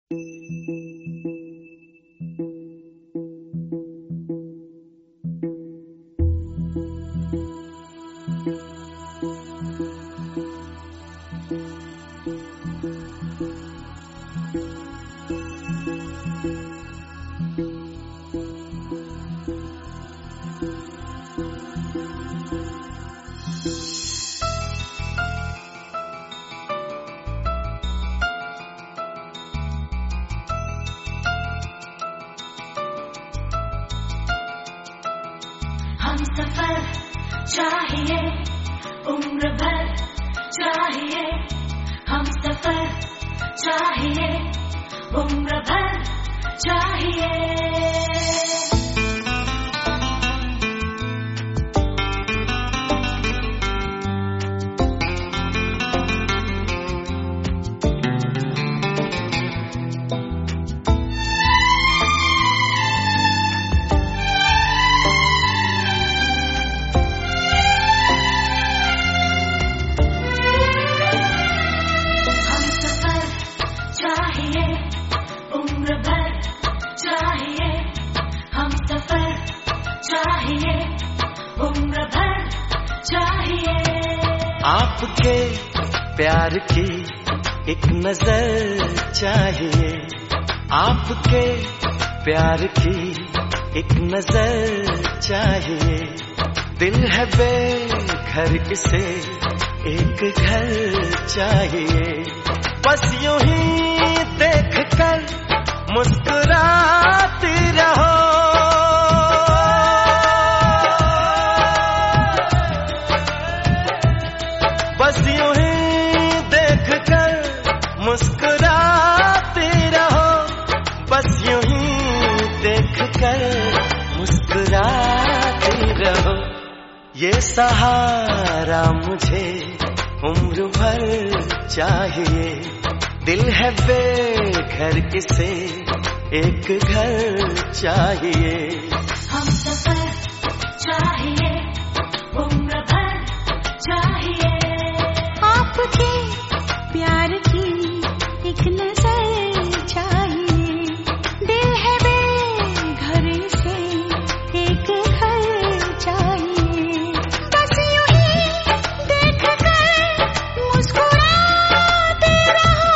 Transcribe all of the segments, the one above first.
हम सफर चाहिए उम्र भर चाहिए, हम सफर चाहिए उम्र भर चाहिए। आपके प्यार की एक नजर चाहिए, आपके प्यार की एक नजर चाहिए। दिल है बेघर इसे एक घर चाहिए। बस यूं ही देख कर मुस्कुराती रहो, बस यूं ही देख कर मुस्कुराते रहो, बस यूं ही देख कर मुस्कुराते रहो। ये सहारा मुझे उम्र भर चाहिए। दिल है बेघर इसे एक घर चाहिए। हम सफर चाहिए उम्र भर चाहिए, आपके प्यार की एक नजर चाहिए। दिल है बेघर से एक घर चाहिए। बस यूं ही देख कर मुस्कुराते रहो,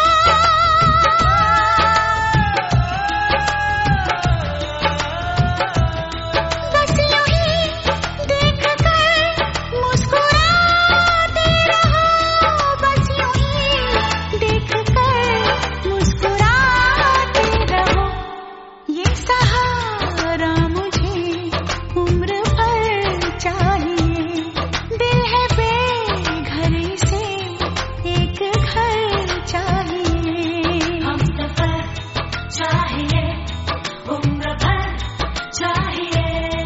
बस यूं ही देख कर मुस्कुराते रहो, बस यूं ही देख कर मुस्कुराते रहो। ये सहारा मुझे उम्र भर चाहिए। दिल है बेघर से एक घर चाहिए। हम सफर चाहिए उम्र भर चाहिए।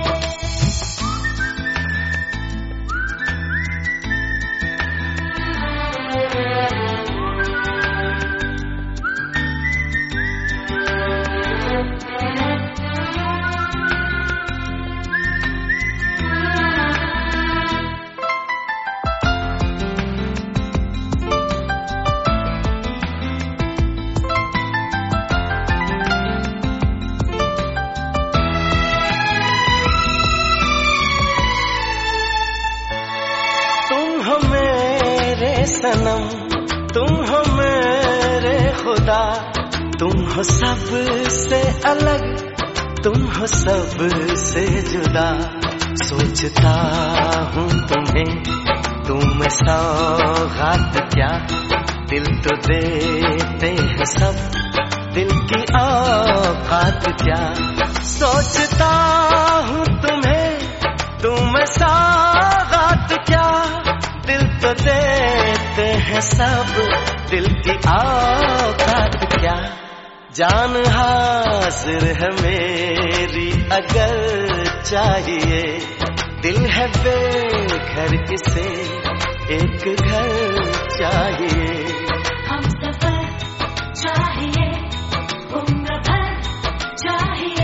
तुम हो मेरे सनम, तुम हो मेरे खुदा, तुम हो सबसे अलग, तुम हो सबसे जुदा। सोचता हूँ तुम्हें, तुम सौगात क्या, दिल तो देते हैं सब, दिल की औकात क्या। सोचता हूँ तुम्हें, तुम सौगात क्या, दिल तो देते हैं सब, दिल की औकात क्या। जान हाजिर है मेरी अगर चाहिए। दिल है बेघर इसे एक घर चाहिए। हम सफर चाहिए उम्र भर चाहिए।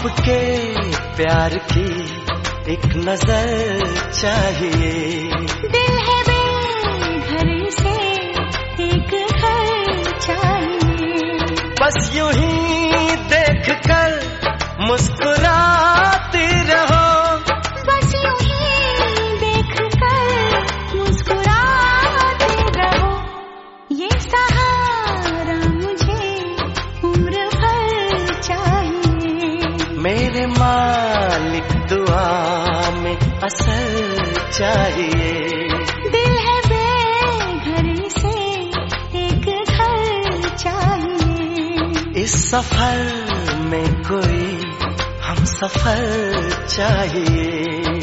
आपके प्यार की एक नजर चाहिए। दिल है बेघर से एक घर चाहिए। बस यूं ही देख कर मुस्कुराती रहो। बस यूं ही देख कर मुस्कुराते रहो। ये सहारा मुझे उम्र भर चाहिए। मेरे मालिक दुआ में असर चाहिए। दिल है बेघर से एक घर चाहिए। इस सफर में कोई हम सफर चाहिए।